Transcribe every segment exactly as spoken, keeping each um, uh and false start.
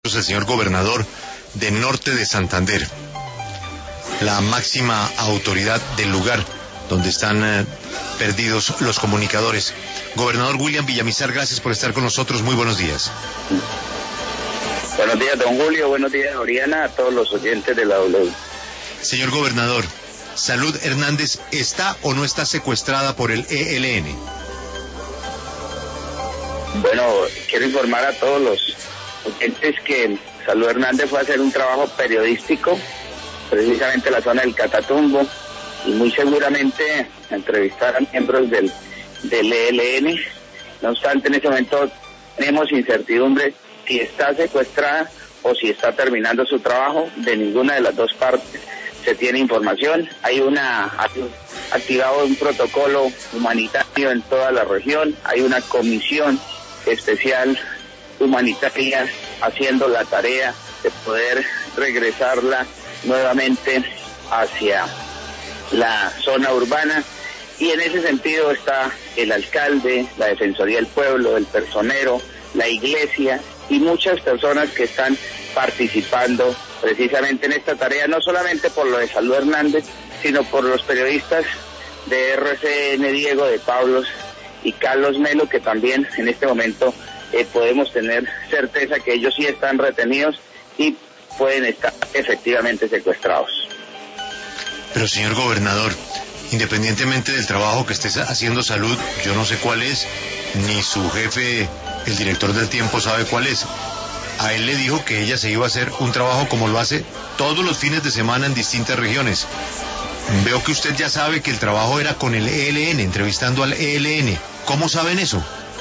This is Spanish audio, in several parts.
el señor gobernador de Norte de Santander, la máxima autoridad del lugar donde están eh, perdidos los comunicadores. Gobernador William Villamizar, gracias por estar con nosotros. Muy buenos días. Buenos días, don Julio. Buenos días, Oriana, a todos los oyentes de la W. Señor gobernador, Salud Hernández, ¿está o no está secuestrada por el E L N? Bueno, quiero informar a todos los oyentes que Salud Hernández fue a hacer un trabajo periodístico, precisamente en la zona del Catatumbo, y muy seguramente entrevistar a miembros del, del E L N. No obstante, en ese momento tenemos incertidumbre si está secuestrada o si está terminando su trabajo. De ninguna de las dos partes se tiene información. Hay una activado un protocolo humanitario en toda la región. Hay una comisión especial humanitaria haciendo la tarea de poder regresarla nuevamente hacia la zona urbana, y en ese sentido está el alcalde, la Defensoría del Pueblo, el personero, la iglesia y muchas personas que están participando precisamente en esta tarea, no solamente por lo de Salud Hernández, sino por los periodistas de R C N, Diego de Pablos y Carlos Melo, que también en este momento eh, podemos tener certeza que ellos sí están retenidos y pueden estar efectivamente secuestrados. Pero señor gobernador, independientemente del trabajo que esté haciendo Salud, yo no sé cuál es, ni su jefe, el director del Tiempo, sabe cuál es. A él le dijo que ella se iba a hacer un trabajo como lo hace todos los fines de semana en distintas regiones. Veo que usted ya sabe que el trabajo era con el E L N, entrevistando al E L N. ¿Cómo saben eso?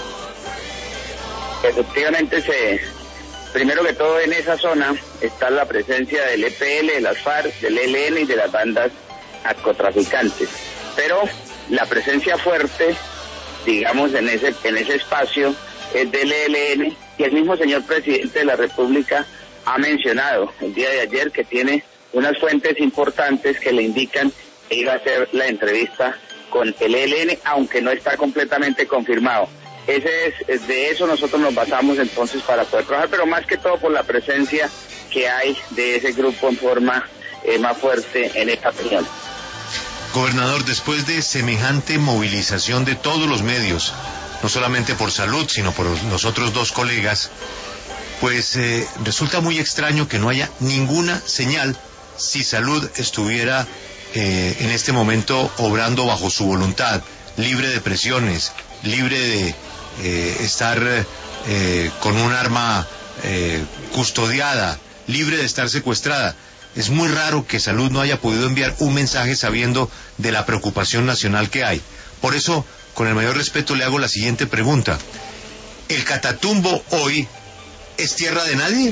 Efectivamente, se, primero que todo en esa zona está la presencia del E P L, de las FARC, del E L N y de las bandas narcotraficantes. Pero la presencia fuerte, digamos, en ese, en ese espacio es del E L N, y el mismo señor presidente de la República ha mencionado el día de ayer que tiene unas fuentes importantes que le indican que iba a hacer la entrevista con el E L N, aunque no está completamente confirmado. Ese es, de eso nosotros nos basamos entonces para poder trabajar, pero más que todo por la presencia que hay de ese grupo en forma eh, más fuerte en esta región. Gobernador, después de semejante movilización de todos los medios, no solamente por Salud, sino por los otros dos colegas, pues eh, resulta muy extraño que no haya ninguna señal si Salud estuviera eh, en este momento obrando bajo su voluntad, libre de presiones, libre de eh, estar eh, con un arma eh, custodiada, libre de estar secuestrada. Es muy raro que Salud no haya podido enviar un mensaje sabiendo de la preocupación nacional que hay. Por eso, con el mayor respeto, le hago la siguiente pregunta. ¿El Catatumbo hoy es tierra de nadie?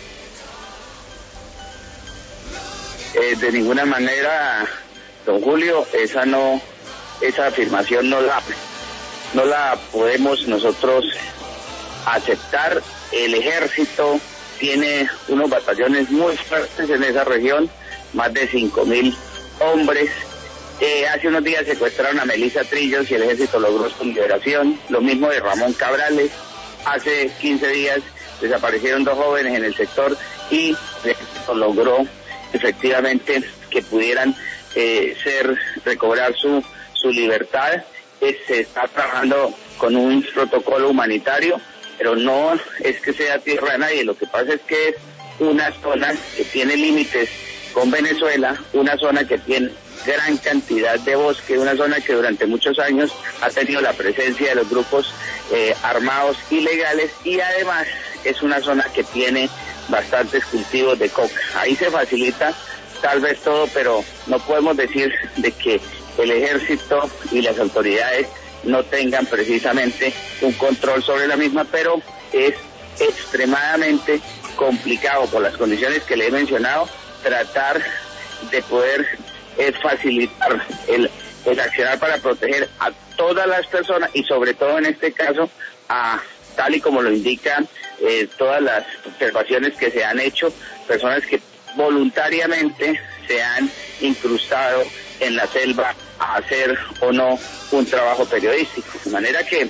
Eh, de ninguna manera, don Julio, esa no, esa afirmación no la, no la podemos nosotros aceptar. El ejército tiene unos batallones muy fuertes en esa región, más de cinco mil hombres. Eh, hace unos días secuestraron a Melissa Trillos y el ejército logró su liberación. Lo mismo de Ramón Cabrales. Hace quince días desaparecieron dos jóvenes en el sector y el ejército logró efectivamente que pudieran eh, ser recobrar su, su libertad. Eh, se está trabajando con un protocolo humanitario, pero no es que sea tierra de nadie. Lo que pasa es que es una zona que tiene límites con Venezuela, una zona que tiene gran cantidad de bosque, una zona que durante muchos años ha tenido la presencia de los grupos eh, armados ilegales, y además es una zona que tiene bastantes cultivos de coca. Ahí se facilita tal vez todo, pero no podemos decir de que el ejército y las autoridades no tengan precisamente un control sobre la misma, pero es extremadamente complicado por las condiciones que le he mencionado tratar de poder eh, facilitar el, el accionar para proteger a todas las personas, y sobre todo en este caso a, tal y como lo indican eh, todas las observaciones que se han hecho, personas que voluntariamente se han incrustado en la selva a hacer o no un trabajo periodístico. De manera que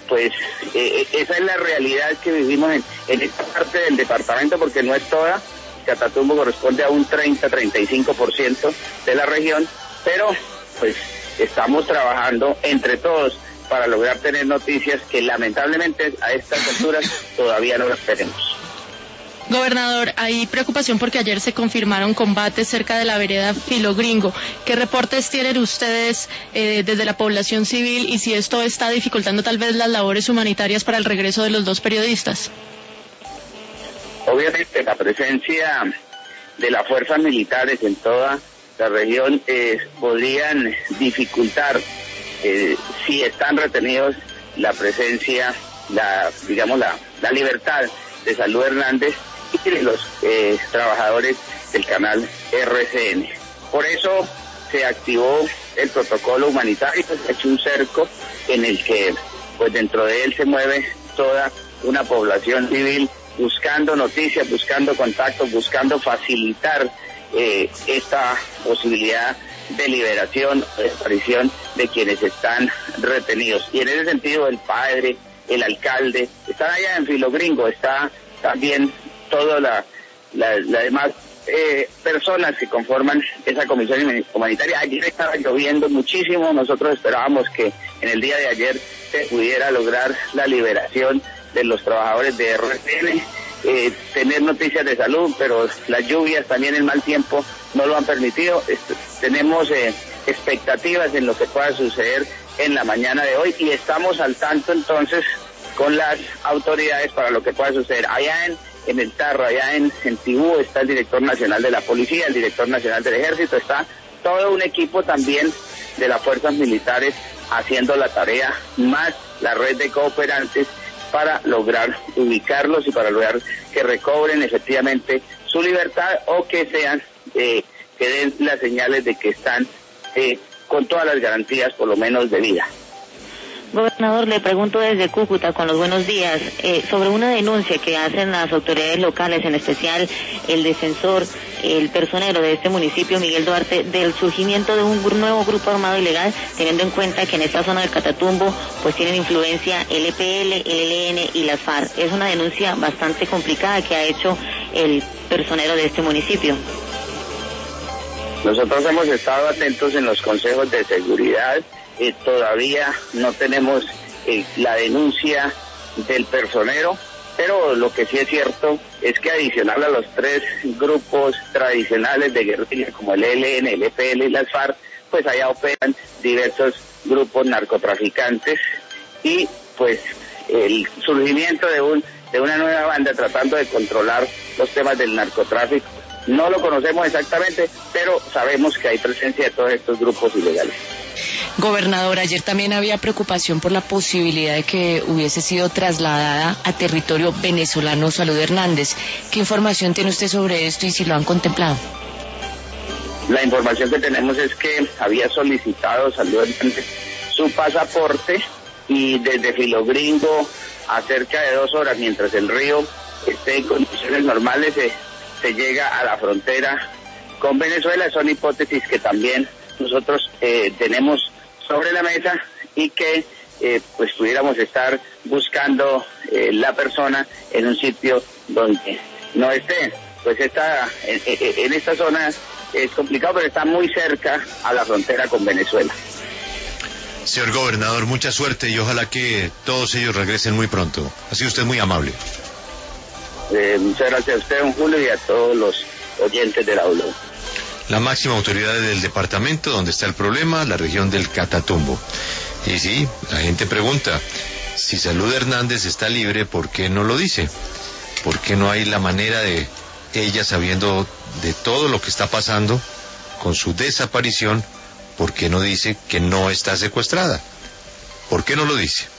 pues eh, esa es la realidad que vivimos en, en esta parte del departamento, porque no es toda. Catatumbo corresponde a un treinta a treinta y cinco por ciento de la región, pero pues estamos trabajando entre todos para lograr tener noticias que lamentablemente a estas alturas todavía no las tenemos. Gobernador, hay preocupación porque ayer se confirmaron combates cerca de la vereda Filogringo. ¿Qué reportes tienen ustedes eh, desde la población civil y si esto está dificultando tal vez las labores humanitarias para el regreso de los dos periodistas? Obviamente la presencia de las fuerzas militares en toda la región eh, podrían dificultar, eh, si están retenidos, la presencia, la digamos la, la libertad de Salud Hernández y de los eh, trabajadores del canal R C N. Por eso se activó el protocolo humanitario, se ha hecho un cerco en el que pues dentro de él se mueve toda una población civil buscando noticias, buscando contactos, buscando facilitar eh, esta posibilidad de liberación, de desaparición de quienes están retenidos. Y en ese sentido el padre, el alcalde, están allá en Filogringo, está también todas la, la, la demás eh, personas que conforman esa comisión humanitaria. Ayer estaba lloviendo muchísimo, nosotros esperábamos que en el día de ayer se pudiera lograr la liberación de los trabajadores de R C N, eh, tener noticias de salud, pero las lluvias, también el mal tiempo no lo han permitido. Est- tenemos eh, expectativas en lo que pueda suceder en la mañana de hoy y estamos al tanto entonces con las autoridades para lo que pueda suceder. Allá en, en el Tarro, allá en, en Tibú está el director nacional de la policía, el director nacional del ejército, está todo un equipo también de las fuerzas militares haciendo la tarea, más la red de cooperantes para lograr ubicarlos y para lograr que recobren efectivamente su libertad o que sean, eh, que den las señales de que están eh, con todas las garantías, por lo menos de vida. Gobernador, le pregunto desde Cúcuta, con los buenos días, eh, sobre una denuncia que hacen las autoridades locales, en especial el defensor, el personero de este municipio, Miguel Duarte, del surgimiento de un nuevo grupo armado ilegal, teniendo en cuenta que en esta zona del Catatumbo pues tienen influencia el E P L, el E L N y las FARC. Es una denuncia bastante complicada que ha hecho el personero de este municipio. Nosotros hemos estado atentos en los consejos de seguridad. Eh, todavía no tenemos eh, la denuncia del personero, pero lo que sí es cierto es que adicional a los tres grupos tradicionales de guerrilla como el E L N, el E P L y las FARC, pues allá operan diversos grupos narcotraficantes y pues el surgimiento de un de una nueva banda tratando de controlar los temas del narcotráfico. No lo conocemos exactamente, pero sabemos que hay presencia de todos estos grupos ilegales. Gobernador, ayer también había preocupación por la posibilidad de que hubiese sido trasladada a territorio venezolano Salud Hernández. ¿Qué información tiene usted sobre esto y si lo han contemplado? La información que tenemos es que había solicitado Salud Hernández su pasaporte y desde Filogringo a cerca de dos horas, mientras el río esté en condiciones normales, se, se llega a la frontera con Venezuela. Son hipótesis que también nosotros eh, tenemos sobre la mesa y que eh, pues pudiéramos estar buscando eh, la persona en un sitio donde no esté. Pues esta, en, en esta zona es complicado, pero está muy cerca a la frontera con Venezuela. Señor gobernador, mucha suerte y ojalá que todos ellos regresen muy pronto. Ha sido usted muy amable. Eh, muchas gracias a usted, don Julio, y a todos los oyentes de la U L O. La máxima autoridad del departamento donde está el problema, la región del Catatumbo. Y sí, la gente pregunta, si Salud Hernández está libre, ¿por qué no lo dice? ¿Por qué no hay la manera de ella, sabiendo de todo lo que está pasando con su desaparición, por qué no dice que no está secuestrada? ¿Por qué no lo dice?